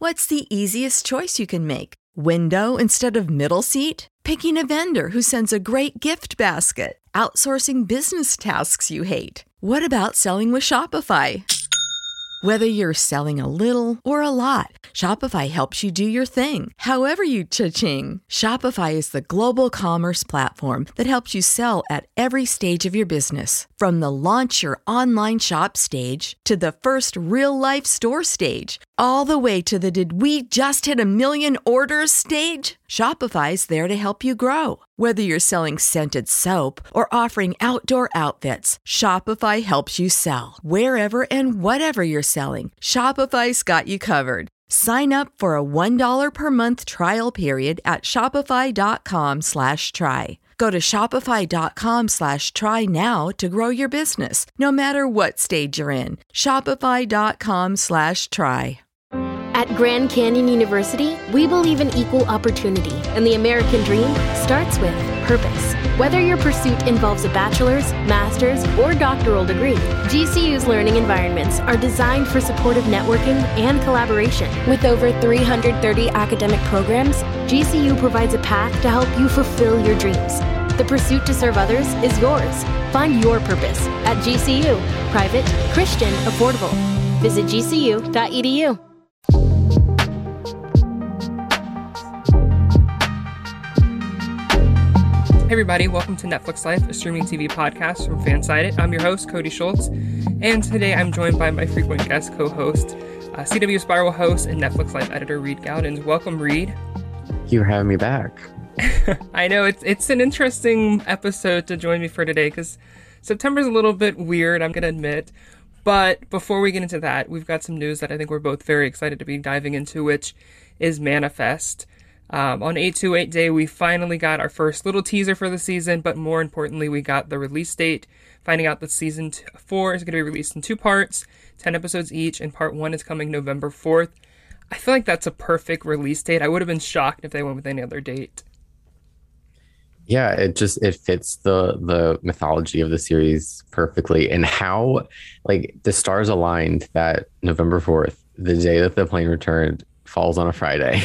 What's the easiest choice you can make? Window instead of middle seat? Picking a vendor who sends a great gift basket? Outsourcing business tasks you hate? What about selling with Shopify? Whether you're selling a little or a lot, Shopify helps you do your thing, however you cha-ching. Shopify is the global commerce platform that helps you sell at every stage of your business. From the launch your online shop stage to the first real-life store stage, all the way to the did we just hit a million orders stage. Shopify's there to help you grow. Whether you're selling scented soap or offering outdoor outfits, Shopify helps you sell. Wherever and whatever you're selling, Shopify's got you covered. Sign up for a $1 per month trial period at shopify.com/try. Go to shopify.com/try now to grow your business, no matter what stage you're in. Shopify.com/try. At Grand Canyon University, we believe in equal opportunity, and the American dream starts with purpose. Whether your pursuit involves a bachelor's, master's, or doctoral degree, GCU's learning environments are designed for supportive networking and collaboration. With over 330 academic programs, GCU provides a path to help you fulfill your dreams. The pursuit to serve others is yours. Find your purpose at GCU. Private, Christian, affordable. Visit gcu.edu. Hey everybody, welcome to Netflix Life, a streaming TV podcast from Fansided. I'm your host, Cody Schultz, and today I'm joined by my frequent guest co-host, CW Spiral host and Netflix Life editor, Reed Gowdens. Welcome, Reed. Thank you for having me back. I know, it's an interesting episode to join me for today, because September's a little bit weird, I'm going to admit. But before we get into that, we've got some news that I think we're both very excited to be diving into, which is Manifest. On 828 Day, we finally got our first little teaser for the season, but more importantly, we got the release date, finding out that season 4 is going to be released in 2 parts, 10 episodes each, and part 1 is coming November 4th. I feel like that's a perfect release date. I would have been shocked if they went with any other date. Yeah, it fits the mythology of the series perfectly, and how like the stars aligned that November 4th, the day that the plane returned, falls on a Friday.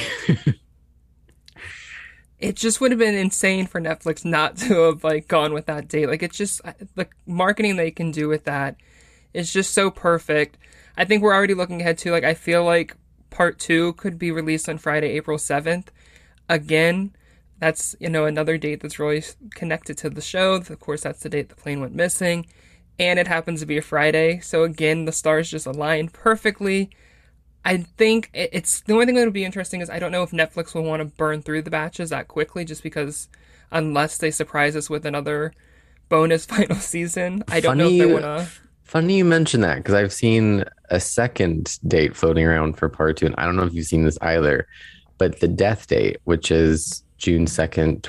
It just would have been insane for Netflix not to have gone with that date. It's just the marketing they can do with that is just so perfect. I think we're already looking ahead to I feel like part 2 could be released on Friday, April 7th. Again, that's another date that's really connected to the show. Of course, that's the date the plane went missing, and it happens to be a Friday. So again, the stars just aligned perfectly. I think it's the only thing that would be interesting is I don't know if Netflix will want to burn through the batches that quickly, just because unless they surprise us with another bonus final season, I don't know if they want to. Funny you mention that, because I've seen a second date floating around for part 2, and I don't know if you've seen this either, but the death date, which is June 2nd,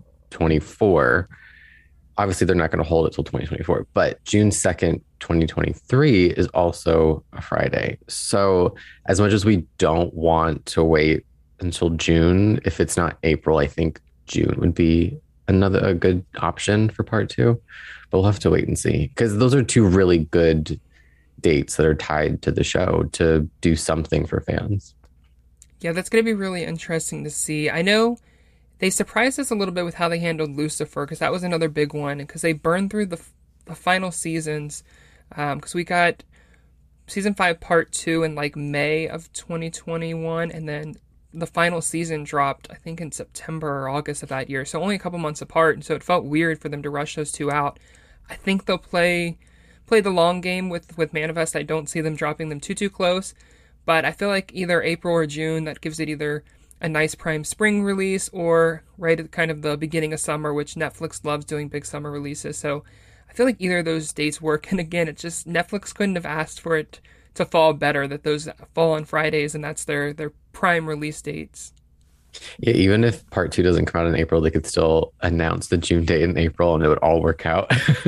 2024. Obviously, they're not going to hold it till 2024, but June 2nd, 2023 is also a Friday. So as much as we don't want to wait until June, if it's not April, I think June would be a good option for part 2. But we'll have to wait and see, because those are 2 really good dates that are tied to the show to do something for fans. Yeah, that's going to be really interesting to see. I know they surprised us a little bit with how they handled Lucifer, because that was another big one, because they burned through the final seasons, because we got season 5 part 2 in May of 2021, and then the final season dropped I think in September or August of that year, so only a couple months apart, and so it felt weird for them to rush those 2 out. I think they'll play the long game with Manifest. I don't see them dropping them too close, but I feel like either April or June, that gives it either a nice prime spring release or right at kind of the beginning of summer, which Netflix loves doing big summer releases. So I feel like either of those dates work. And again, it's just Netflix couldn't have asked for it to fall better, that those fall on Fridays and that's their prime release dates. Yeah, even if part 2 doesn't come out in April, they could still announce the June date in April and it would all work out.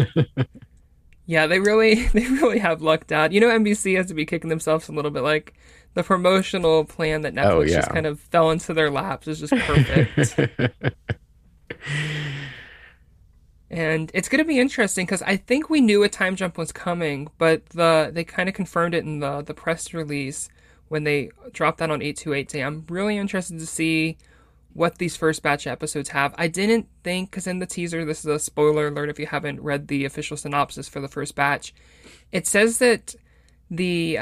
Yeah, they really have lucked out. NBC has to be kicking themselves a little bit. The promotional plan that Netflix just kind of fell into their laps is just perfect. And it's going to be interesting, because I think we knew a time jump was coming, but they kind of confirmed it in the press release when they dropped that on 828 day. I'm really interested to see what these first batch of episodes have. I didn't think, because in the teaser, this is a spoiler alert if you haven't read the official synopsis for the first batch, it says that the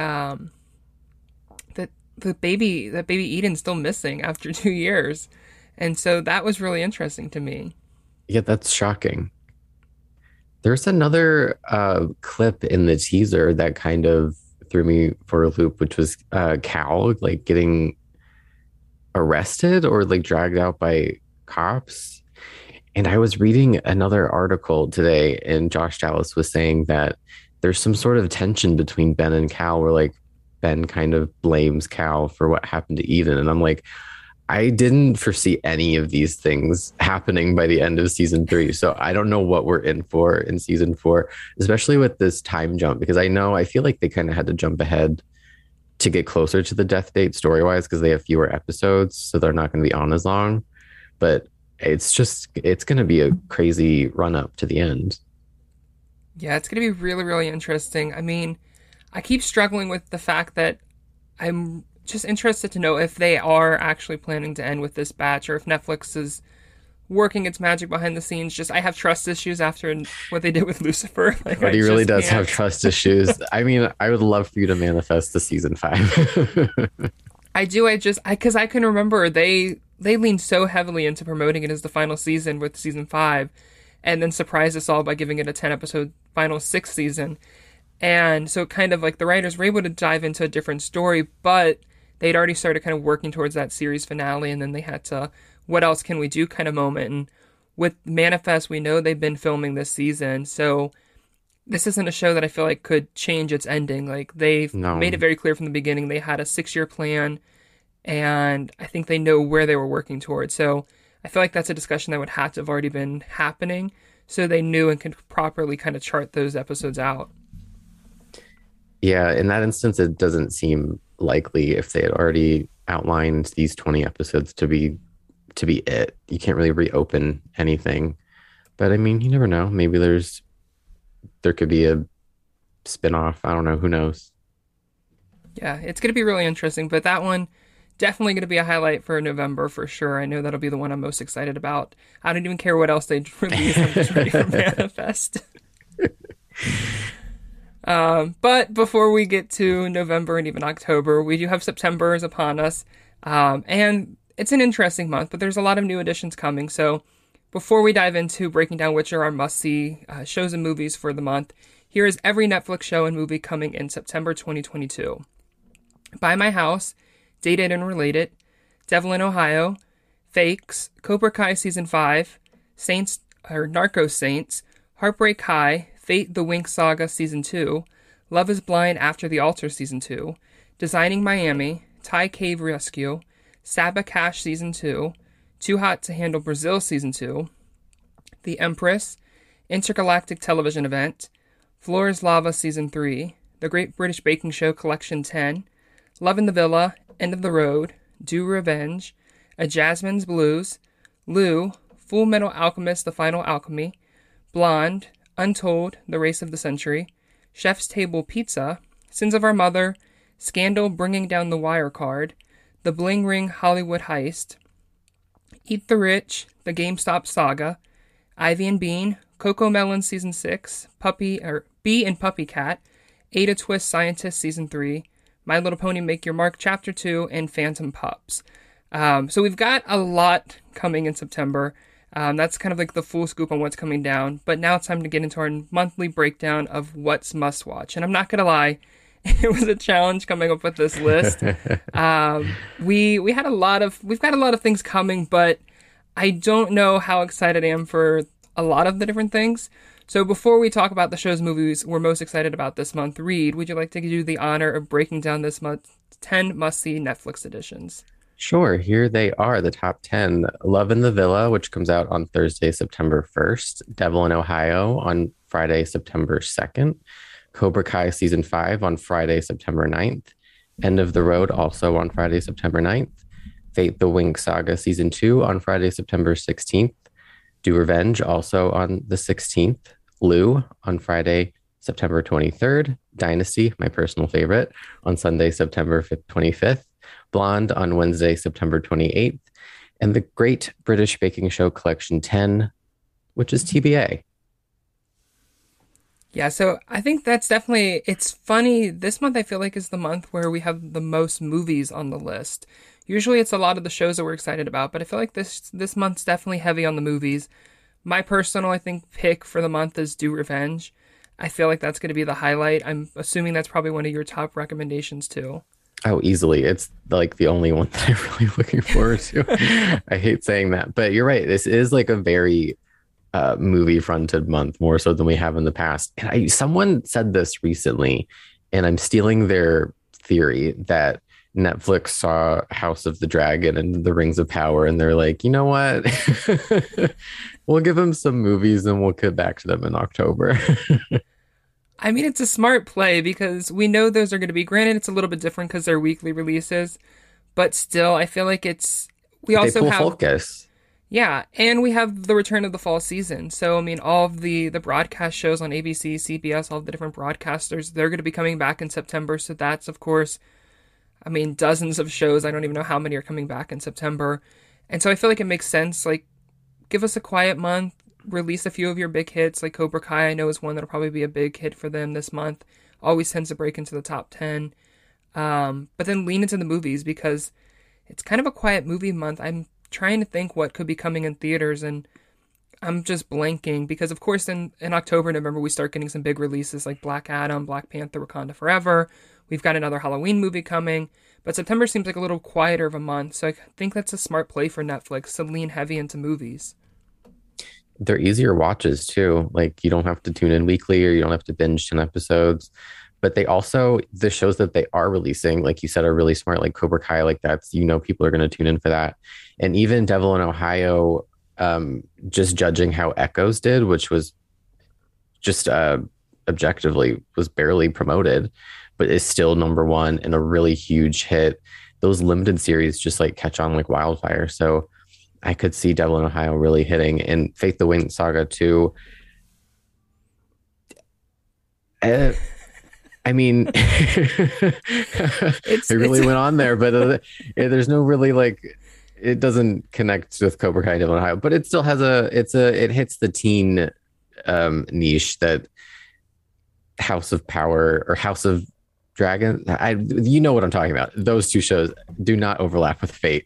baby Eden's still missing after 2 years. And so that was really interesting to me. Yeah, that's shocking. There's another clip in the teaser that kind of threw me for a loop, which was Cal like getting arrested or like dragged out by cops. And I was reading another article today, and Josh Dallas was saying that there's some sort of tension between Ben and Cal, where like Ben kind of blames Cal for what happened to Eden. And I'm like, I didn't foresee any of these things happening by the end of season 3. So I don't know what we're in for in season 4, especially with this time jump, because I feel like they kind of had to jump ahead to get closer to the death date story-wise, because they have fewer episodes, so they're not going to be on as long. But it's going to be a crazy run up to the end. Yeah, it's going to be really, really interesting. I mean, I keep struggling with the fact that I'm just interested to know if they are actually planning to end with this batch, or if Netflix is working its magic behind the scenes. Just, I have trust issues after what they did with Lucifer. Like, but he really does have trust issues. I mean, I would love for you to manifest the season 5. I do. Because I can remember they leaned so heavily into promoting it as the final season with season 5, and then surprised us all by giving it a 10-episode final 6th season. And so kind of like the writers were able to dive into a different story, but they'd already started kind of working towards that series finale, and then they had to, what else can we do kind of moment. And with Manifest, we know they've been filming this season, so this isn't a show that I feel like could change its ending. Like, they've made it very clear from the beginning they had a 6-year plan, and I think they know where they were working towards. So I feel like that's a discussion that would have to have already been happening, so they knew and could properly kind of chart those episodes out. Yeah, in that instance, it doesn't seem likely if they had already outlined these 20 episodes to be it. You can't really reopen anything. But I mean, you never know. Maybe there could be a spinoff. I don't know. Who knows? Yeah, it's going to be really interesting. But that one, definitely going to be a highlight for November for sure. I know that'll be the one I'm most excited about. I don't even care what else they release. I'm just ready for Manifest. But before we get to November and even October, we do have September is upon us. And it's an interesting month, but there's a lot of new additions coming. So before we dive into breaking down which are our must-see shows and movies for the month, here is every Netflix show and movie coming in September 2022. Buy My House, Dated and Related, Devil in Ohio, Fakes, Cobra Kai Season 5, Narcos Saints, Heartbreak High, Fate the Winx Saga Season 2, Love is Blind After the Altar Season 2, Designing Miami, Thai Cave Rescue, Saba Cash Season 2, Too Hot to Handle Brazil Season 2, The Empress, Intergalactic Television Event, Floor is Lava Season 3, The Great British Baking Show Collection 10, Love in the Villa, End of the Road, Do Revenge, A Jasmine's Blues, Lou, Full Metal Alchemist The Final Alchemy, Blonde, Untold, The Race of the Century, Chef's Table Pizza, Sins of Our Mother, Scandal Bringing Down the Wire Card, The Bling Ring Hollywood Heist, Eat the Rich, The GameStop Saga, Ivy and Bean, Coco Melon Season 6, Bee and Puppy Cat, Ada Twist Scientist Season 3, My Little Pony Make Your Mark Chapter 2, and Phantom Pups. So we've got a lot coming in September. That's kind of like the full scoop on what's coming down. But now it's time to get into our monthly breakdown of what's must watch. And I'm not going to lie, it was a challenge coming up with this list. We've got a lot of things coming, but I don't know how excited I am for a lot of the different things. So before we talk about the shows, movies we're most excited about this month, Reed, would you like to do the honor of breaking down this month's 10 must-see Netflix editions? Sure. Here they are, the top 10. Love in the Villa, which comes out on Thursday, September 1st. Devil in Ohio on Friday, September 2nd. Cobra Kai Season 5 on Friday, September 9th. End of the Road also on Friday, September 9th. Fate the Winx Saga Season 2 on Friday, September 16th. Do Revenge also on the 16th. Lou on Friday, September 23rd, Dynasty, my personal favorite, on Sunday, September 25th, Blonde on Wednesday, September 28th, and the Great British Baking Show Collection 10, which is TBA. Yeah, so I think that's definitely, it's funny. This month I feel like is the month where we have the most movies on the list. Usually it's a lot of the shows that we're excited about, but I feel like this month's definitely heavy on the movies. My personal, I think, pick for the month is Do Revenge. I feel like that's going to be the highlight. I'm assuming that's probably one of your top recommendations too. Oh, easily. It's like the only one that I'm really looking forward to. I hate saying that, but you're right. This is like a very movie fronted month, more so than we have in the past. And someone said this recently, and I'm stealing their theory that Netflix saw House of the Dragon and The Rings of Power, and they're like, you know what? We'll give them some movies and we'll get back to them in October. I mean, it's a smart play because we know those are going to be, granted, it's a little bit different because they're weekly releases, but still, I feel like we also have focus. Yeah, and we have the return of the fall season. So, I mean, all of the broadcast shows on ABC, CBS, all of the different broadcasters, they're going to be coming back in September. So that's, of course, I mean, dozens of shows. I don't even know how many are coming back in September. And so I feel like it makes sense. Like, give us a quiet month, release a few of your big hits. Like Cobra Kai, I know is one that'll probably be a big hit for them this month. Always tends to break into the top 10. But then lean into the movies because it's kind of a quiet movie month. I'm trying to think what could be coming in theaters, and I'm just blanking because, of course, in October, November, we start getting some big releases like Black Adam, Black Panther, Wakanda Forever. We've got another Halloween movie coming, but September seems like a little quieter of a month, so I think that's a smart play for Netflix to lean heavy into movies. They're easier watches too. Like, you don't have to tune in weekly, or you don't have to binge 10 episodes. But they also, the shows that they are releasing, like you said, are really smart. Like Cobra Kai, like that's, people are going to tune in for that. And even Devil in Ohio, just judging how Echoes did, which was just objectively was barely promoted, but is still number one and a really huge hit. Those limited series just like catch on like wildfire. So I could see Devil in Ohio really hitting, and Faith the Winged Saga too. I mean, it really went on there, but there's no really like, it doesn't connect with Cobra Kai, Devil in Ohio, but it still has it hits the teen niche that House of Power or House of Dragon. You know what I'm talking about. Those two shows do not overlap with Fate.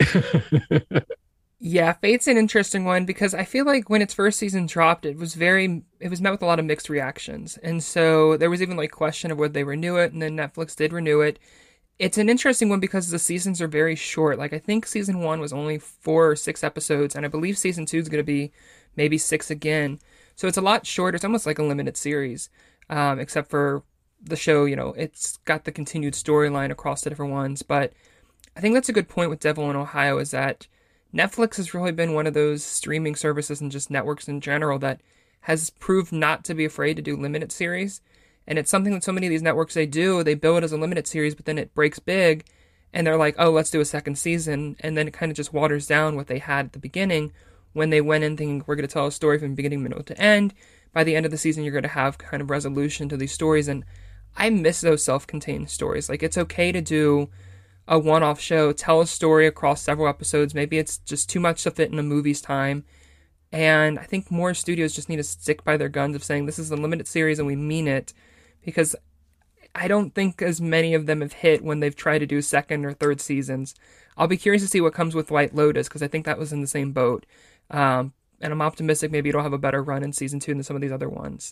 Yeah, Fate's an interesting one because I feel like when its first season dropped, it was met with a lot of mixed reactions. And so there was even like question of whether they renew it, and then Netflix did renew it. It's an interesting one because the seasons are very short. Like I think season 1 was only 4 or 6 episodes, and I believe season 2 is going to be maybe 6 again. So it's a lot shorter. It's almost like a limited series, except for the show, it's got the continued storyline across the different ones. But I think that's a good point with Devil in Ohio, is that Netflix has really been one of those streaming services and just networks in general that has proved not to be afraid to do limited series. And it's something that so many of these networks, they build it as a limited series, but then it breaks big and they're like, oh, let's do a second season. And then it kind of just waters down what they had at the beginning when they went in thinking we're going to tell a story from beginning, middle to end. By the end of the season, you're going to have kind of resolution to these stories. And I miss those self-contained stories. Like, it's okay to do a one-off show, tell a story across several episodes. Maybe it's just too much to fit in a movie's time. And I think more studios just need to stick by their guns of saying this is a limited series and we mean it, because I don't think as many of them have hit when they've tried to do second or third seasons. I'll be curious to see what comes with White Lotus, because I think that was in the same boat. And I'm optimistic maybe it'll have a better run in season 2 than some of these other ones.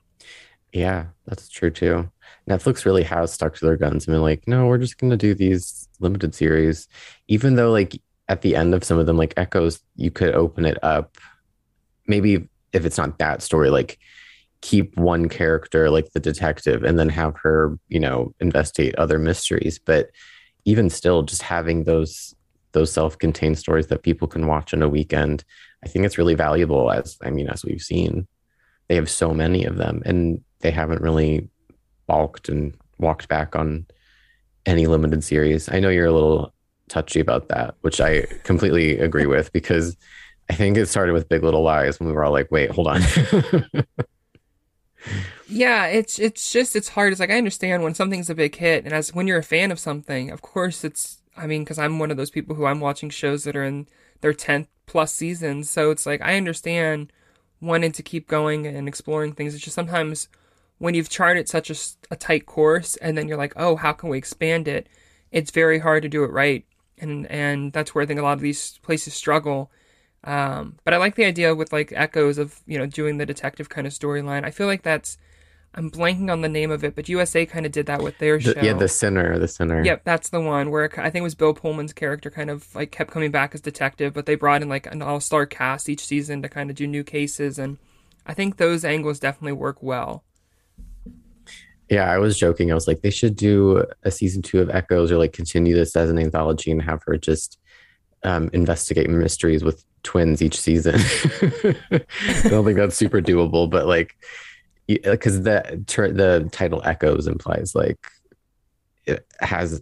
Yeah, that's true too. Netflix really has stuck to their guns and been like, no, we're just going to do these limited series. Even though like at the end of some of them, like Echoes, you could open it up. Maybe if it's not that story, like keep one character like the detective and then have her, investigate other mysteries. But even still, just having those self-contained stories that people can watch in a weekend, I think it's really valuable, as we've seen. They have so many of them, and they haven't really balked and walked back on any limited series. I know you're a little touchy about that, which I completely agree with, because I think it started with Big Little Lies when we were all like, wait, hold on. Yeah, it's hard. It's like I understand when something's a big hit, and as when you're a fan of something, of course it's. I mean, because I'm one of those people who I'm watching shows that are in their 10th plus seasons, so it's like I understand wanting to keep going and exploring things. It's just sometimes when you've charted such a tight course, and then you're like, oh, how can we expand it? It's very hard to do it right, and that's where I think a lot of these places struggle. But I like the idea with like Echoes of doing the detective kind of storyline. I feel like I'm blanking on the name of it, but USA kind of did that with their show. The Sinner. Yep, that's the one where I think it was Bill Pullman's character kind of like kept coming back as detective, but they brought in like an all-star cast each season to kind of do new cases, and I think those angles definitely work well. Yeah, I was joking. I was like, they should do a season 2 of Echoes, or like continue this as an anthology and have her just investigate mysteries with twins each season. I don't think that's super doable, but like, because the title Echoes implies like it has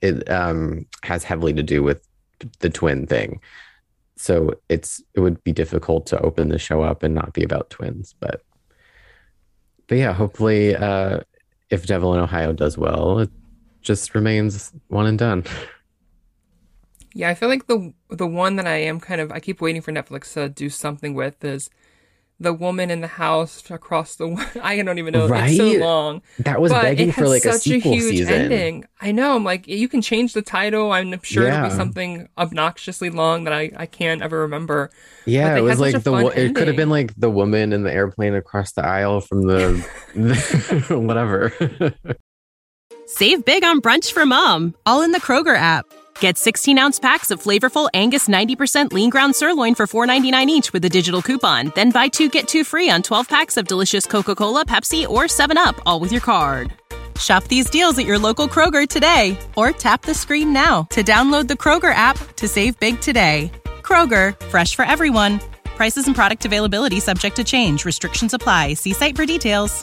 heavily to do with the twin thing, so it would be difficult to open the show up and not be about twins. But yeah, hopefully if Devil in Ohio does well, it just remains one and done. Yeah, I feel like the one that I keep waiting for Netflix to do something with is The Woman in the House Across the. I don't even know. Right? It's so long. That was begging for like a sequel season. Ending. I know. I'm like, you can change the title. I'm sure it'll be something obnoxiously long that I can't ever remember. Yeah, it was like it could have been like The Woman in the Airplane Across the Aisle from the whatever. Save big on brunch for mom, all in the Kroger app. Get 16-ounce packs of flavorful Angus 90% lean ground sirloin for $4.99 each with a digital coupon. Then buy 2, get 2 free on 12 packs of delicious Coca-Cola, Pepsi, or 7-Up, all with your card. Shop these deals at your local Kroger today, or tap the screen now to download the Kroger app to save big today. Kroger, fresh for everyone. Prices and product availability subject to change. Restrictions apply. See site for details.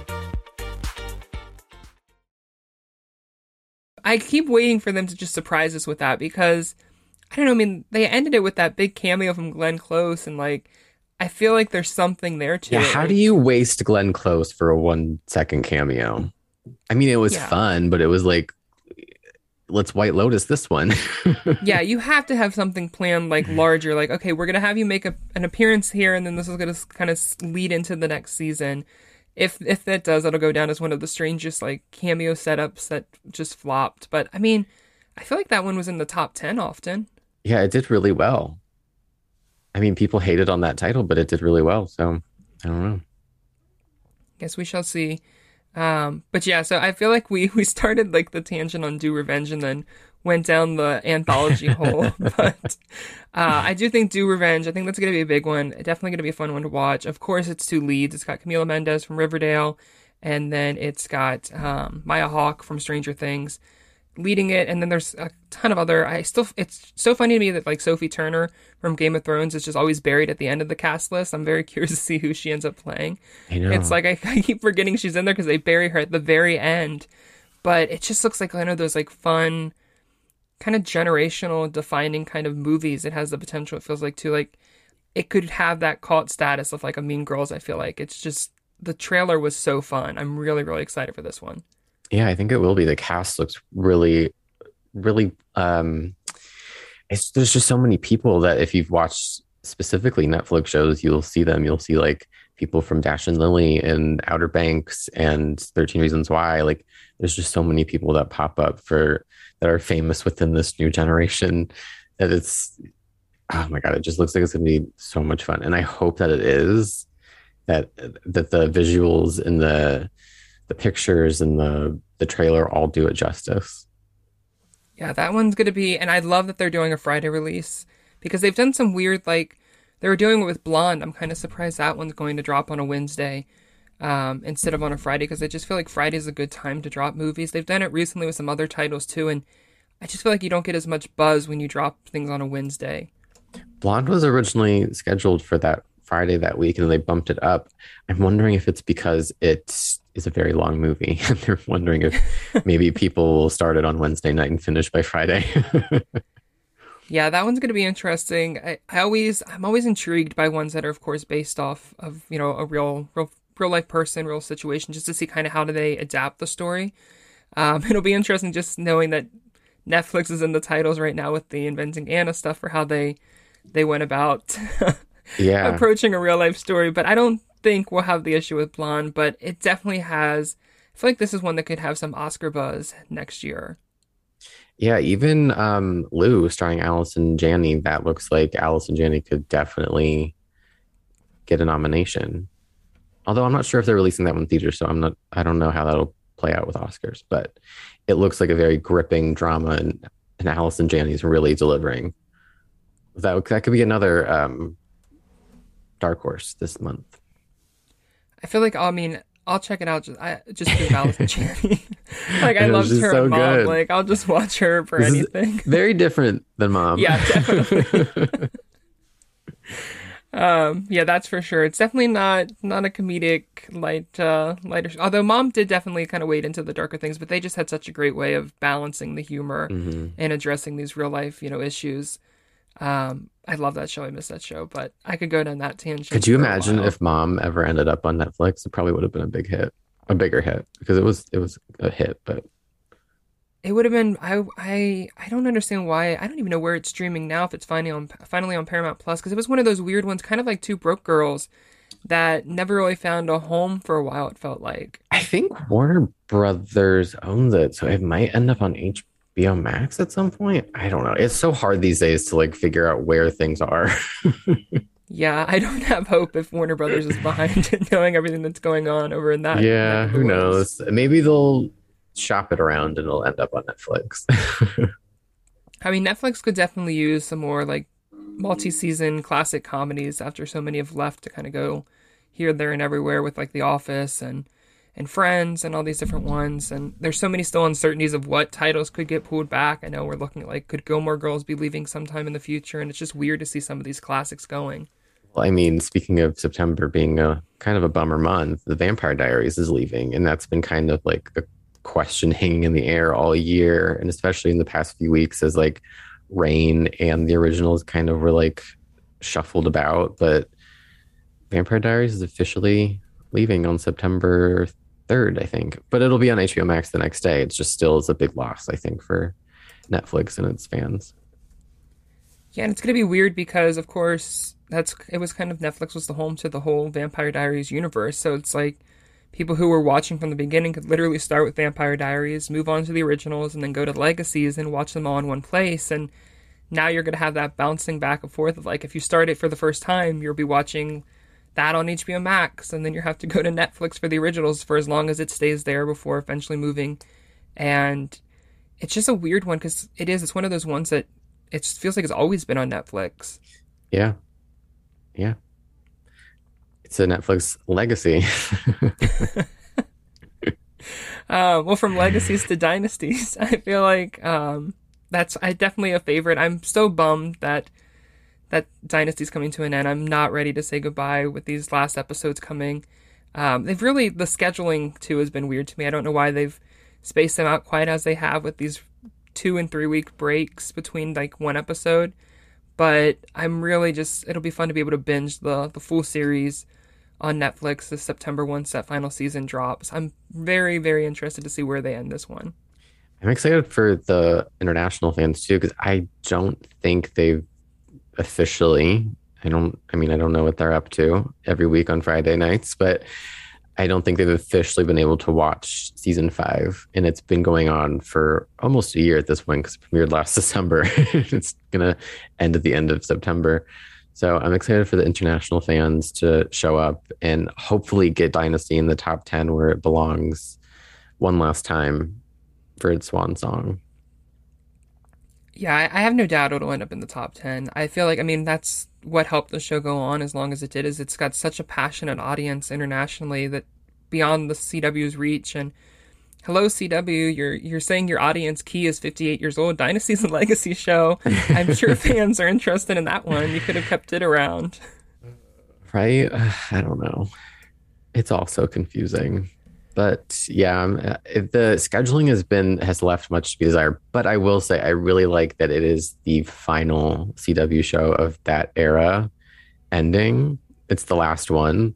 I keep waiting for them to just surprise us with that because, I don't know, I mean, they ended it with that big cameo from Glenn Close, and like, I feel like there's something there to it. Yeah, how do you waste Glenn Close for a 1-second cameo? I mean, it was fun, but it was like, let's White Lotus this one. Yeah, you have to have something planned like larger, like, okay, we're going to have you make an appearance here, and then this is going to kind of lead into the next season. If that does, it'll go down as one of the strangest like cameo setups that just flopped. But I mean, I feel like that one was in the top 10 often. Yeah, it did really well. I mean, people hated on that title, but it did really well. So I don't know. Guess we shall see. But yeah, so I feel like we started like the tangent on Do Revenge and then went down the anthology hole. But I do think Do Revenge, I think that's going to be a big one. Definitely going to be a fun one to watch. Of course, it's 2 leads. It's got Camila Mendes from Riverdale, and then it's got Maya Hawke from Stranger Things leading it. And then there's a ton of other. It's so funny to me that like Sophie Turner from Game of Thrones is just always buried at the end of the cast list. I'm very curious to see who she ends up playing. I know. It's like I keep forgetting she's in there because they bury her at the very end. But it just looks like one of those like fun, kind of generational defining kind of movies. It has the potential, it feels like, to like, it could have that cult status of like a Mean Girls. I feel like it's just, the trailer was so fun. I'm really, really excited for this one. Yeah, I think it will be. The cast looks really, really, there's just so many people that if you've watched specifically Netflix shows, you'll see them. You'll see like people from Dash and Lily and Outer Banks and 13 Reasons Why. Like there's just so many people that pop up that are famous within this new generation that it's, oh my God, it just looks like it's going to be so much fun. And I hope that it is, that the visuals and the pictures and the trailer all do it justice. Yeah, that one's going to be, and I love that they're doing a Friday release because they've done some weird, like, they were doing it with Blonde. I'm kind of surprised that one's going to drop on a Wednesday instead of on a Friday, because I just feel like Friday is a good time to drop movies. They've done it recently with some other titles too, and I just feel like you don't get as much buzz when you drop things on a Wednesday. Blonde was originally scheduled for that Friday that week, and they bumped it up. I'm wondering if it's because it is a very long movie, and they're wondering if maybe people will start it on Wednesday night and finish by Friday. Yeah, that one's going to be interesting. I'm always intrigued by ones that are, of course, based off of, a real real life person, real situation, just to see kind of how do they adapt the story. It'll be interesting just knowing that Netflix is in the titles right now with the Inventing Anna stuff for how they went about approaching a real life story. But I don't think we'll have the issue with Blonde, but it definitely has. I feel like this is one that could have some Oscar buzz next year. Yeah, even Lou starring Allison Janney, that looks like Allison Janney could definitely get a nomination. Although I'm not sure if they're releasing that one in theaters, so I don't know how that'll play out with Oscars, but it looks like a very gripping drama, and Allison Janney's really delivering. That could be another dark horse this month. I feel like, I'll check it out just because Allison Janney. Like, I loved her so in Mom. good. Like, I'll just watch her for anything. Very different than Mom. Yeah, definitely. Yeah, that's for sure. It's definitely not a comedic lighter. Although Mom did definitely kind of wade into the darker things, but they just had such a great way of balancing the humor and addressing these real life, issues. I love that show. I miss that show, but I could go down that tangent. Could you imagine if Mom ever ended up on Netflix? It probably would have been a bigger hit because it was a hit, but it would have been. I don't understand why. I don't even know where it's streaming now. If it's finally on Paramount Plus, because it was one of those weird ones, kind of like Two Broke Girls, that never really found a home for a while. It felt like. I think Warner Brothers owns it, so it might end up on HBO Max at some point. I don't know. It's so hard these days to like figure out where things are. Yeah, I don't have hope if Warner Brothers is behind it, knowing everything that's going on over in that. Yeah, who knows? Maybe they'll shop it around and it'll end up on Netflix. Netflix could definitely use some more like multi-season classic comedies after so many have left to kind of go here, there, and everywhere with like The Office and Friends and all these different ones. And there's so many still uncertainties of what titles could get pulled back. I know we're looking at like, could Gilmore Girls be leaving sometime in the future? And it's just weird to see some of these classics going. Well, speaking of September being a kind of a bummer month, The Vampire Diaries is leaving. And that's been kind of like a question hanging in the air all year. And especially in the past few weeks as like Reign and the originals kind of were like shuffled about. But Vampire Diaries is officially leaving on September 3rd, I think, but it'll be on HBO Max the next day. It's just still is a big loss, I think, for Netflix and its fans. Yeah, and it's going to be weird because, of course, it was kind of Netflix was the home to the whole Vampire Diaries universe. So it's like people who were watching from the beginning could literally start with Vampire Diaries, move on to the originals, and then go to the legacies and watch them all in one place. And now you're going to have that bouncing back and forth of like, if you start it for the first time, you'll be watching that on HBO Max, and then you have to go to Netflix for the originals for as long as it stays there before eventually moving. And it's just a weird one because it's one of those ones that it just feels like it's always been on Netflix. Yeah. It's a Netflix legacy. Well, from legacies to dynasties, I feel like that's definitely a favorite. I'm so bummed that Dynasty's coming to an end. I'm not ready to say goodbye with these last episodes coming. The scheduling too has been weird to me. I don't know why they've spaced them out quite as they have with these 2 and 3 week breaks between like one episode. But I'm really it'll be fun to be able to binge the full series on Netflix this September once that final season drops. I'm very, very interested to see where they end this one. I'm excited for the international fans too, because I don't think they've officially, I don't know what they're up to every week on Friday nights, but I don't think they've officially been able to watch season 5, and it's been going on for almost a year at this point because it premiered last December. It's gonna end at the end of September, so I'm excited for the international fans to show up and hopefully get Dynasty in the top 10 where it belongs one last time for its swan song. Yeah, I have no doubt it'll end up in the top 10. I feel like, that's what helped the show go on as long as it did, is it's got such a passionate audience internationally that beyond the CW's reach. And hello, CW, you're saying your audience key is 58 years old. Dynasty's a legacy show. I'm sure fans are interested in that one. You could have kept it around. Right? I don't know. It's all so confusing. But yeah, the scheduling has left much to be desired. But I will say, I really like that it is the final CW show of that era ending. It's the last one.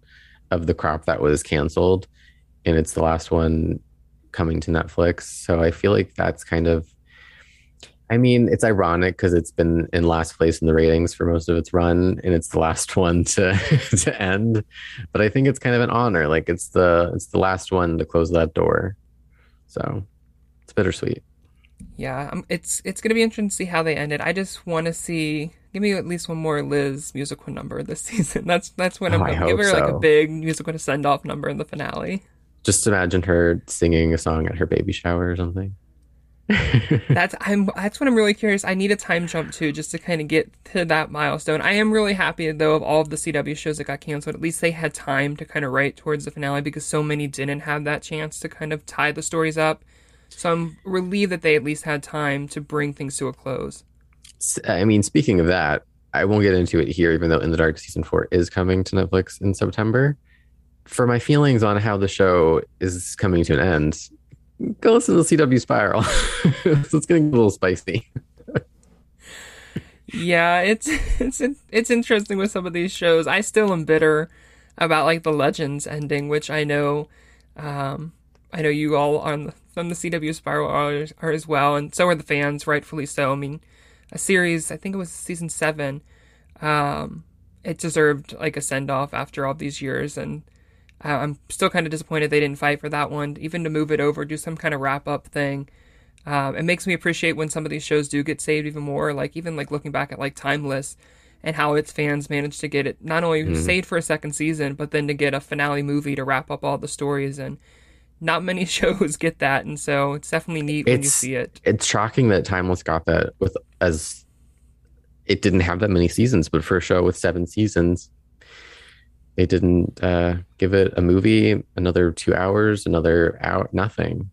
of the crop that was canceled, and it's the last one coming to Netflix. So I feel like that's kind of, I mean, it's ironic because it's been in last place in the ratings for most of its run, and it's the last one to to end. But I think it's kind of an honor. Like it's the last one to close that door. So it's bittersweet. Yeah, it's gonna be interesting to see how they end it. I just want to see. Give me at least one more Liz musical number this season. That's what I'm I going to give her, hope like a so. big musical send off number in the finale. Just imagine her singing a song at her baby shower or something. That's what I'm really curious. I need a time jump too, just to kind of get to that milestone. I am really happy though of all of the CW shows that got canceled. At least they had time to kind of write towards the finale because so many didn't have that chance to kind of tie the stories up. So I'm relieved that they at least had time to bring things to a close. I mean, speaking of that, I won't get into it here, even though In the Dark season 4 is coming to Netflix in September. For my feelings on how the show is coming to an end, go listen to CW Spiral. It's getting a little spicy. Yeah, it's interesting with some of these shows. I still am bitter about like the Legends ending, which I know you all from the CW Spiral are as well, and so are the fans, rightfully so. I mean, a series, I think it was season 7, it deserved like a send off after all these years, and I'm still kind of disappointed they didn't fight for that one, even to move it over, do some kind of wrap up thing. It makes me appreciate when some of these shows do get saved even more, like even like looking back at like Timeless and how its fans managed to get it not only saved for a second season, but then to get a finale movie to wrap up all the stories. And not many shows get that, and so it's definitely neat when you see it. It's shocking that Timeless got that with, as it didn't have that many seasons, but for a show with 7 seasons, they didn't give it a movie, another 2 hours, another hour, nothing.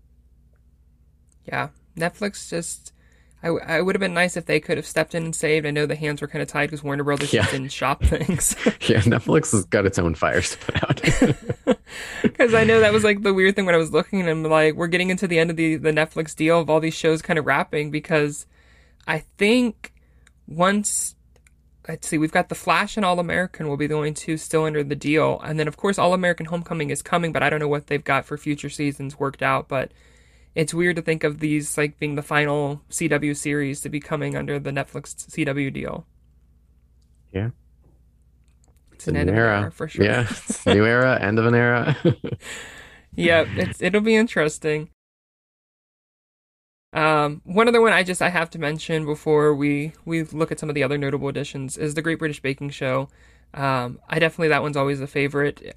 Yeah, Netflix just, I would have been nice if they could have stepped in and saved. I know the hands were kind of tied because Warner Brothers just didn't shop things. Yeah, Netflix has got its own fires to put out. Because I know that was like the weird thing when I was looking, and I'm like, we're getting into the end of the Netflix deal of all these shows kind of wrapping, because I think once, let's see, we've got The Flash and All American will be the only two still under the deal. And then, of course, All American Homecoming is coming, but I don't know what they've got for future seasons worked out. But it's weird to think of these like being the final CW series to be coming under the Netflix CW deal. Yeah. It's an end of an era for sure. Yeah. New era, end of an era. Yeah, it'll be interesting. One other one I have to mention before we look at some of the other notable additions is the Great British Baking Show. I definitely, that one's always a favorite.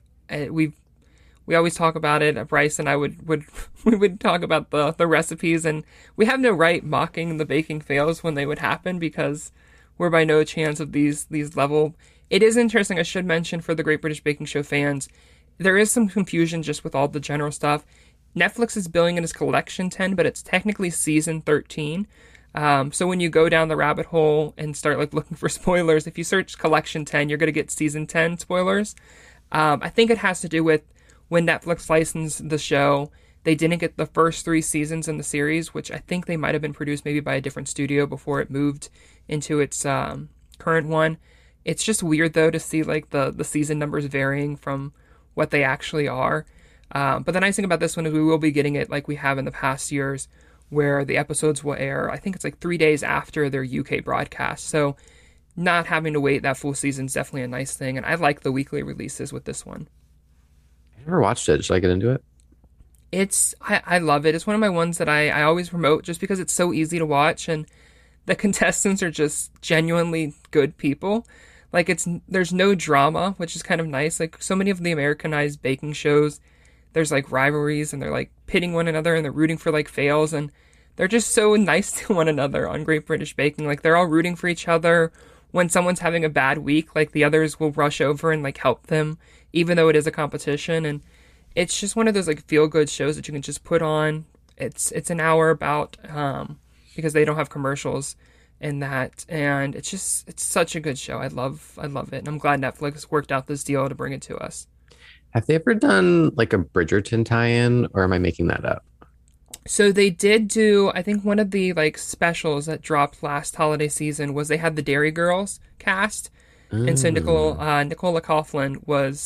We always talk about it. Bryce and I we would talk about the recipes, and we have no right mocking the baking fails when they would happen, because we're by no chance of these level. It is interesting, I should mention, for the Great British Baking Show fans, there is some confusion just with all the general stuff. Netflix is billing it as Collection 10, but it's technically Season 13. So when you go down the rabbit hole and start like looking for spoilers, if you search Collection 10, you're going to get Season 10 spoilers. I think it has to do with when Netflix licensed the show, they didn't get the first 3 seasons in the series, which I think they might have been produced maybe by a different studio before it moved into its current one. It's just weird, though, to see like the season numbers varying from what they actually are. But the nice thing about this one is we will be getting it like we have in the past years, where the episodes will air, I think it's like 3 days after their UK broadcast. So not having to wait that full season is definitely a nice thing. And I like the weekly releases with this one. I never watched it. Should I get into it? I love it. It's one of my ones that I always promote just because it's so easy to watch, and the contestants are just genuinely good people. Like there's no drama, which is kind of nice. Like so many of the Americanized baking shows, there's like rivalries and they're like pitting one another and they're rooting for like fails, and they're just so nice to one another on Great British Baking. Like they're all rooting for each other. When someone's having a bad week, like the others will rush over and like help them, even though it is a competition. And it's just one of those like feel good shows that you can just put on. It's an hour about, because they don't have commercials in that, and it's such a good show. I love it, and I'm glad Netflix worked out this deal to bring it to us. Have they ever done like a Bridgerton tie-in, or am I making that up? So they did do, I think one of the like specials that dropped last holiday season was they had the Dairy Girls cast. And so Nicola Coughlan was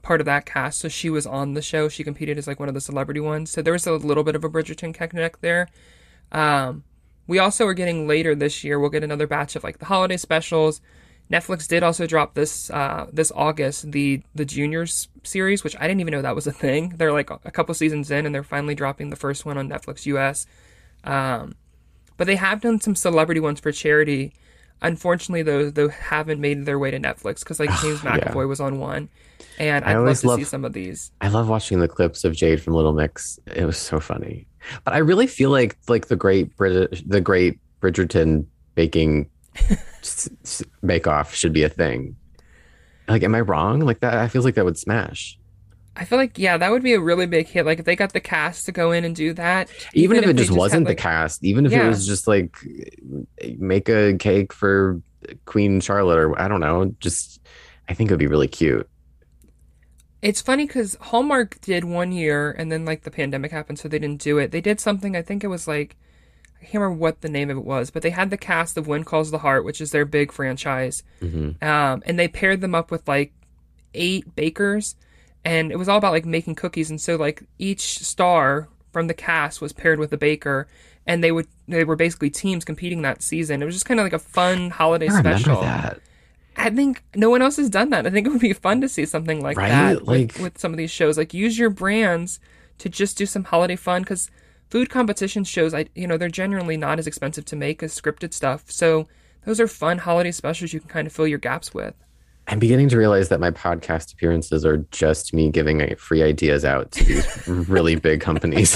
part of that cast, so she was on the show. She competed as like one of the celebrity ones, so there was a little bit of a Bridgerton connect there. We also are getting later this year. We'll get another batch of like the holiday specials. Netflix did also drop this August the Juniors series, which I didn't even know that was a thing. They're like a couple seasons in, and they're finally dropping the first one on Netflix US. But they have done some celebrity ones for charity. Unfortunately, though haven't made their way to Netflix because like James McAvoy was on one, and I'd love to see some of these. I love watching the clips of Jade from Little Mix. It was so funny. But I really feel like the great Bridgerton baking Bake Off should be a thing. Like, am I wrong? Like that, I feel like that would smash. I feel like, yeah, that would be a really big hit. Like if they got the cast to go in and do that. Even if it just wasn't the cast, even if it was just like make a cake for Queen Charlotte or I don't know, just I think it would be really cute. It's funny because Hallmark did 1 year and then like the pandemic happened, so they didn't do it. They did something, I think it was like, I can't remember what the name of it was, but they had the cast of When Calls the Heart, which is their big franchise. Mm-hmm. And they paired them up with like 8 bakers. And it was all about like making cookies. And so like each star from the cast was paired with a baker. And they were basically teams competing that season. It was just kind of like a fun holiday special. Remember that. I think no one else has done that. I think it would be fun to see something like that with some of these shows. Like use your brands to just do some holiday fun, because food competition shows, they're generally not as expensive to make as scripted stuff. So those are fun holiday specials you can kind of fill your gaps with. I'm beginning to realize that my podcast appearances are just me giving free ideas out to these really big companies.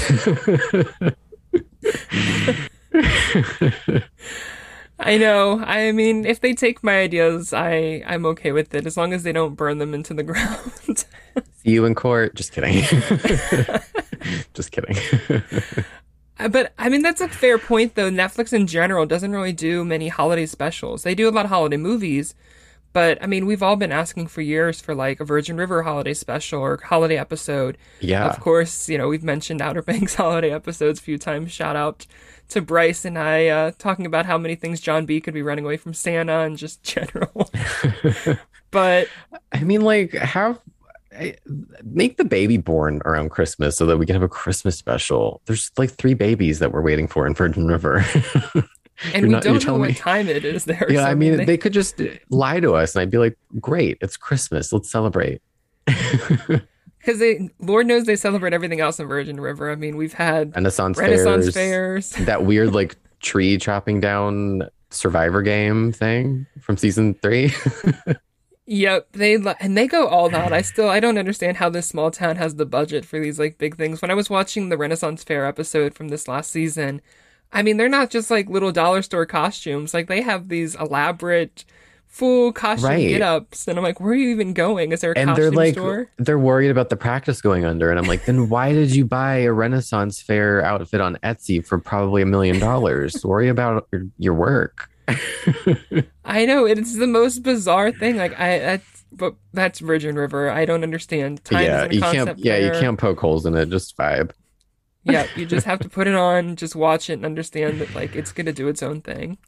I know. I mean, if they take my ideas, I'm okay with it, as long as they don't burn them into the ground. See you in court. Just kidding. Just kidding. But, I mean, that's a fair point, though. Netflix in general doesn't really do many holiday specials. They do a lot of holiday movies, but, I mean, we've all been asking for years for, like, a Virgin River holiday special or holiday episode. Yeah. Of course, we've mentioned Outer Banks holiday episodes a few times. Shout out to Bryce and I talking about how many things John B. could be running away from Santa and just general. But I mean, like, make the baby born around Christmas so that we can have a Christmas special. There's like 3 babies that we're waiting for in Virgin River. And we don't know what time it is there. Yeah, so I mean, they could just lie to us and I'd be like, great, it's Christmas. Let's celebrate. Because Lord knows they celebrate everything else in Virgin River. I mean, we've had Renaissance fairs. That weird like tree chopping down Survivor game thing from season 3. Yep, they go all out. I don't understand how this small town has the budget for these like big things. When I was watching the Renaissance Fair episode from this last season, I mean, they're not just like little dollar store costumes. Like they have these elaborate full costume get-ups, and I'm like, where are you even going? Is there a costume store? They're worried about the practice going under, and I'm like, then why did you buy a Renaissance Fair outfit on Etsy for probably $1 million? Worry about your work. I know, it's the most bizarre thing. Like but that's Virgin River. I don't understand. You can't poke holes in it. Just vibe. Yeah, you just have to put it on, just watch it, and understand that like it's gonna do its own thing.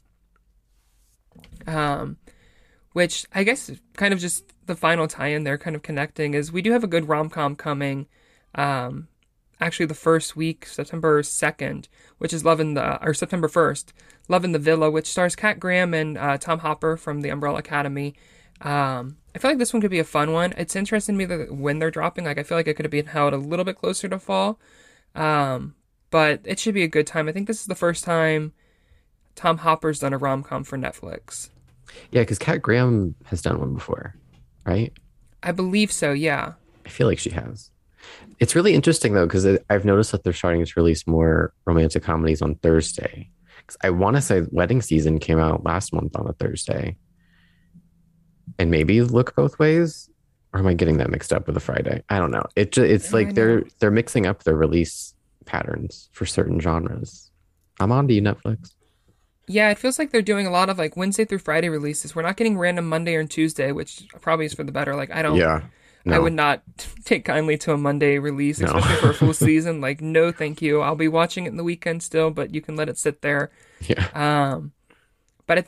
Which I guess kind of just the final tie-in there, kind of connecting, is we do have a good rom-com coming. Actually, the first week, September 2nd, which is September 1st, Love in the Villa, which stars Kat Graham and Tom Hopper from the Umbrella Academy. I feel like this one could be a fun one. It's interesting to me that when they're dropping, like I feel like it could have been held a little bit closer to fall. But it should be a good time. I think this is the first time Tom Hopper's done a rom-com for Netflix. Yeah, because Kat Graham has done one before, right? I believe so, yeah. I feel like she has. It's really interesting, though, because I've noticed that they're starting to release more romantic comedies on Thursday. Because I want to say Wedding Season came out last month on a Thursday. And maybe Look Both Ways? Or am I getting that mixed up with a Friday? I don't know. It's like they're mixing up their release patterns for certain genres. I'm on to you, Netflix. Yeah, it feels like they're doing a lot of like Wednesday through Friday releases. We're not getting random Monday or Tuesday, which probably is for the better. Like I would not take kindly to a Monday release, especially for a full season. Like, no, thank you. I'll be watching it in the weekend still, but you can let it sit there. Yeah. But I think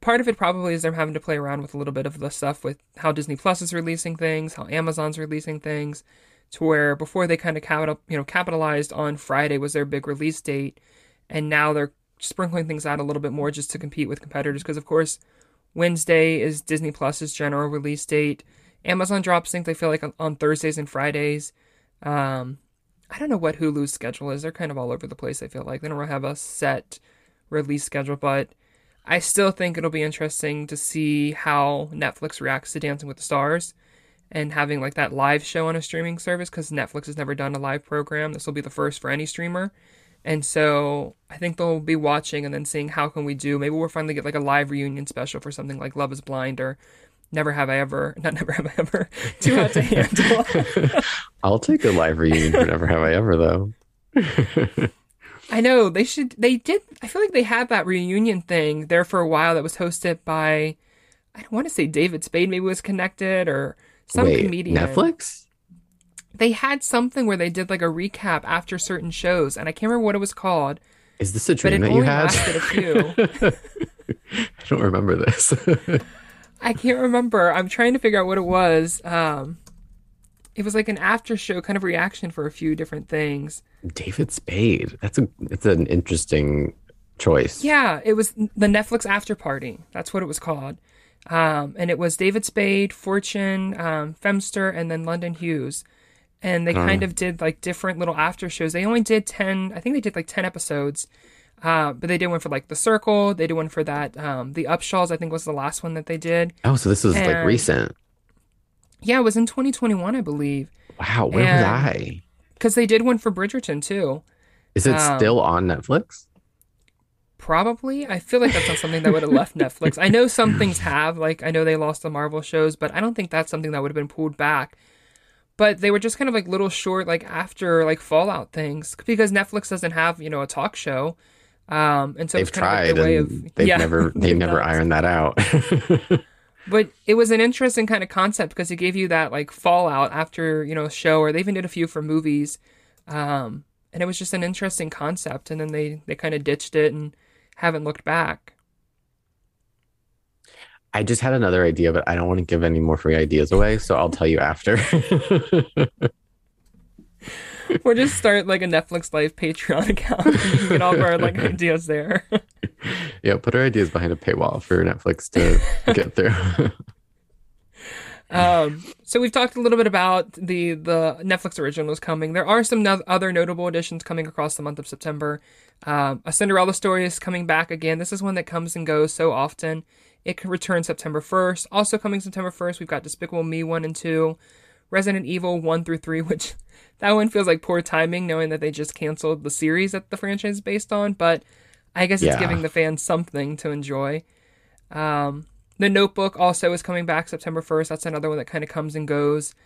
part of it probably is they're having to play around with a little bit of the stuff with how Disney Plus is releasing things, how Amazon's releasing things, to where before they kind of capitalized on Friday was their big release date, and now they're sprinkling things out a little bit more just to compete with competitors, because of course Wednesday is Disney Plus's general release date. Amazon drops things, I feel like, on Thursdays and Fridays. I don't know what Hulu's schedule is. They're kind of all over the place, I feel like. They don't really have a set release schedule, but I still think it'll be interesting to see how Netflix reacts to Dancing with the Stars and having like that live show on a streaming service, because Netflix has never done a live program. This will be the first for any streamer. And so I think they'll be watching and then seeing how can we do. Maybe we'll finally get like a live reunion special for something like Love is Blind or Never Have I Ever. Not Never Have I Ever. Too Hot to Handle. I'll take a live reunion for Never Have I Ever, though. I know, they did. I feel like they had that reunion thing there for a while that was hosted by, I don't want to say David Spade maybe was connected, or some comedian. Netflix? They had something where they did like a recap after certain shows, and I can't remember what it was called. Is this a dream that you had? But it only lasted a few. I don't remember this. I can't remember. I'm trying to figure out what it was. It was like an after show kind of reaction for a few different things. David Spade. It's an interesting choice. Yeah, it was the Netflix After Party. That's what it was called. And it was David Spade, Fortune, Femster, and then London Hughes. And they kind of did like different little after shows. They only did 10, I think they did like 10 episodes. But they did one for like The Circle. They did one for that. The Upshaws, I think, was the last one that they did. Oh, so this was like recent. Yeah, it was in 2021, I believe. Wow, where was I? Because they did one for Bridgerton, too. Is it still on Netflix? Probably. I feel like that's not something that would have left Netflix. I know some things have. Like, I know they lost the Marvel shows, but I don't think that's something that would have been pulled back. But they were just kind of like little short, like after like Fallout things, because Netflix doesn't have, a talk show. And so they've tried, and they've never ironed that out. But it was an interesting kind of concept because it gave you that like fallout after, a show, or they even did a few for movies. And it was just an interesting concept. And then they kind of ditched it and haven't looked back. I just had another idea, but I don't want to give any more free ideas away. So I'll tell you after. Or just start like a Netflix Live Patreon account and you can get all of our like ideas there. Yeah, put our ideas behind a paywall for Netflix to get through. So we've talked a little bit about the Netflix originals coming. There are some other notable additions coming across the month of September. A Cinderella Story is coming back again. This is one that comes and goes so often. It can return September 1st. Also coming September 1st, we've got Despicable Me 1 and 2, Resident Evil 1 through 3, which that one feels like poor timing knowing that they just canceled the series that the franchise is based on, but I guess it's giving the fans something to enjoy. The Notebook also is coming back September 1st. That's another one that kind of comes and goes.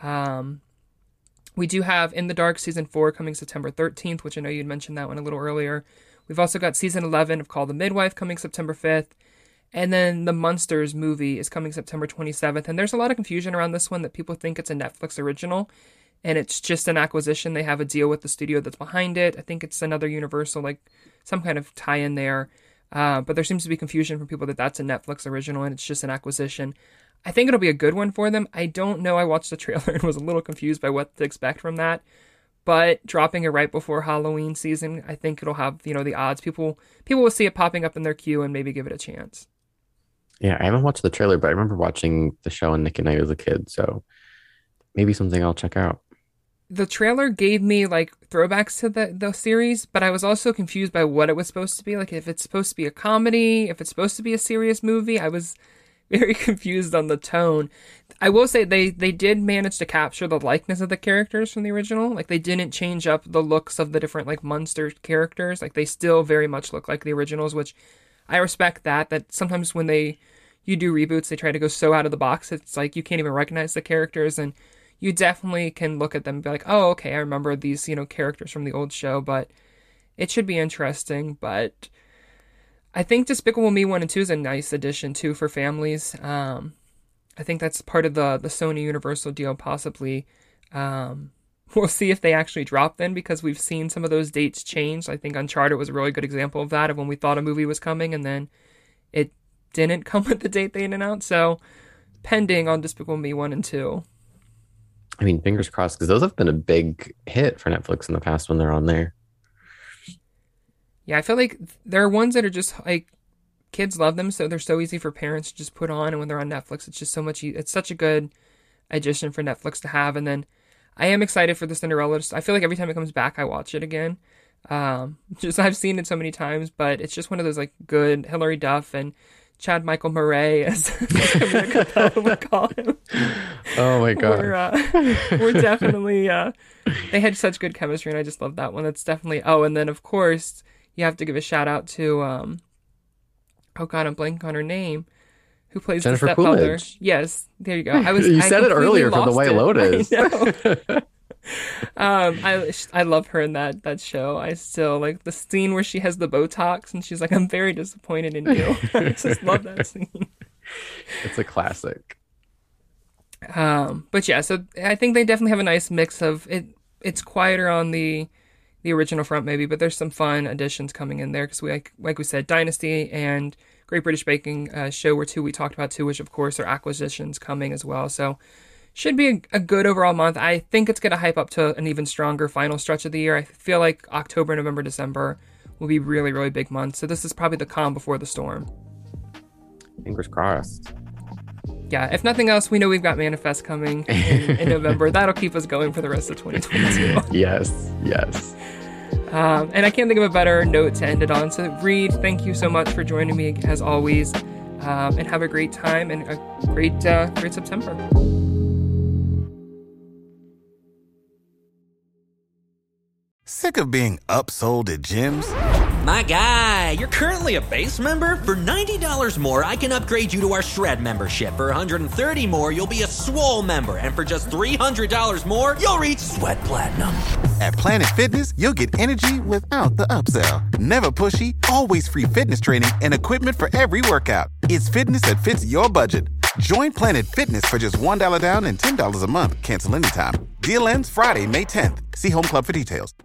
We do have In the Dark Season 4 coming September 13th, which I know you'd mentioned that one a little earlier. We've also got Season 11 of Call the Midwife coming September 5th. And then the Munsters movie is coming September 27th. And there's a lot of confusion around this one that people think it's a Netflix original. And it's just an acquisition. They have a deal with the studio that's behind it. I think it's another Universal, like some kind of tie-in there. But there seems to be confusion from people that that's a Netflix original and it's just an acquisition. I think it'll be a good one for them. I don't know. I watched the trailer and was a little confused by what to expect from that. But dropping it right before Halloween season, I think it'll have, the odds. People will see it popping up in their queue and maybe give it a chance. Yeah, I haven't watched the trailer, but I remember watching the show on Nick at Night as a kid. So maybe something I'll check out. The trailer gave me like throwbacks to the series, but I was also confused by what it was supposed to be. Like if it's supposed to be a comedy, if it's supposed to be a serious movie, I was very confused on the tone. I will say they did manage to capture the likeness of the characters from the original. Like they didn't change up the looks of the different like Munster characters. Like they still very much look like the originals, which I respect that sometimes when you do reboots, they try to go so out of the box. It's like you can't even recognize the characters, and you definitely can look at them and be like, oh, okay, I remember these, characters from the old show, but it should be interesting. But I think Despicable Me 1 and 2 is a nice addition, too, for families. I think that's part of the Sony Universal deal, possibly. We'll see if they actually drop them, because we've seen some of those dates change. I think Uncharted was a really good example of that, of when we thought a movie was coming, and then it didn't come with the date they announced. So pending on Despicable Me 1 and 2. I mean, fingers crossed, because those have been a big hit for Netflix in the past when they're on there. Yeah, I feel like there are ones that are just like, kids love them, so they're so easy for parents to just put on, and when they're on Netflix, it's just so much, it's such a good addition for Netflix to have. And then I am excited for the Cinderella. I feel like every time it comes back, I watch it again. I've seen it so many times, but it's just one of those like good Hilary Duff and Chad Michael Murray as Camilla Cabello would call him. Oh my god, we're definitely they had such good chemistry, and I just love that one. That's definitely. Oh, and then of course you have to give a shout out to oh god, I'm blanking on her name. Who plays Jennifer the stepmother? Coolidge. Yes, there you go. You said it earlier for The White Lotus. I love her in that show. I still like the scene where she has the Botox and she's like, "I'm very disappointed in you." I just love that scene. It's a classic. But yeah, so I think they definitely have a nice mix of it. It's quieter on the original front maybe, but there's some fun additions coming in there because like we said, Dynasty and Great British Baking Show were two we talked about too, which of course are acquisitions coming as well. So should be a good overall month. I think it's going to hype up to an even stronger final stretch of the year. I feel like October, November, December will be really, really big months. So this is probably the calm before the storm. Fingers crossed. Yeah, if nothing else, we know we've got Manifest coming in November. That'll keep us going for the rest of 2022. Yes. And I can't think of a better note to end it on. So Reed, thank you so much for joining me as always. And have a great time and a great September. Sick of being upsold at gyms? My guy, you're currently a base member? For $90 more, I can upgrade you to our Shred membership. For $130 more, you'll be a Swole member. And for just $300 more, you'll reach Sweat Platinum. At Planet Fitness, you'll get energy without the upsell. Never pushy, always free fitness training and equipment for every workout. It's fitness that fits your budget. Join Planet Fitness for just $1 down and $10 a month. Cancel anytime. Deal ends Friday, May 10th. See Home Club for details.